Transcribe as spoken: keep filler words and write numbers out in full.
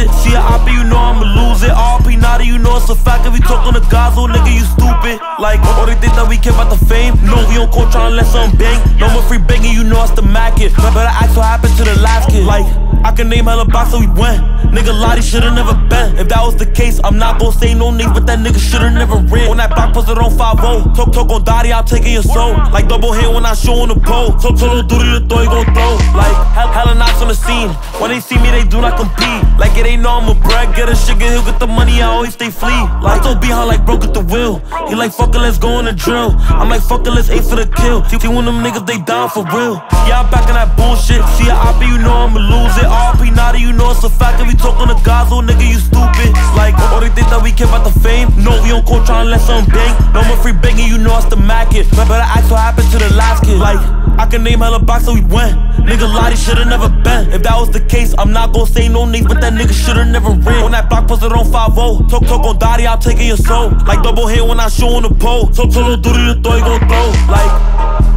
it. See a op, you know I'ma lose it. R P Nada, you know it's a fact. If we talk on the Gazo, nigga, you stupid. Like, or they think that we care about the fame. No, we don't call tryna let something bang. No more free banging, you know it's the Mac it. Better ask what happened to the last kid. Like, I can name hella box so we went. Nigga Lottie should've never been. If that was the case, I'm not gon' say no names, but that nigga should've never ran. On that block, posted on five oh. Talk, talk on Dottie, I'm taking your soul. Like double hit when I show on the pole. So, solo duty to throw, you gon' throw. Like, hell, hella knocks on the scene. When they see me, they do not compete. Like, it ain't no I'm a brag. Get a shit, get he'll get the money, I always stay flee. Like, so behind like broke at the wheel. He like, fuck it, let's go on the drill. I'm like, fuck it, let's aim for the kill. See, when them niggas, they down for real. Yeah, I'm back in that bullshit. See a op, you know I'ma lose it. R P Nada, you know it's a fact. If we talk on the Gazo, nigga, you stupid. Like, or they think that we care about the fame. No, we don't call tryna let something bang. No more free banging, you know it's the Mac it. Better ask what happened to the last kid. Like, I can name hella box so we went. Nigga Lottie should've never been. If that was the case, I'm not gon' say no names, but that nigga should've never ran. On that block, posted on five oh. Talk, talk on Dottie, I'm taking your soul. Like double hit when I show on the pole. So, solo duty to throw, you gon' throw. Like.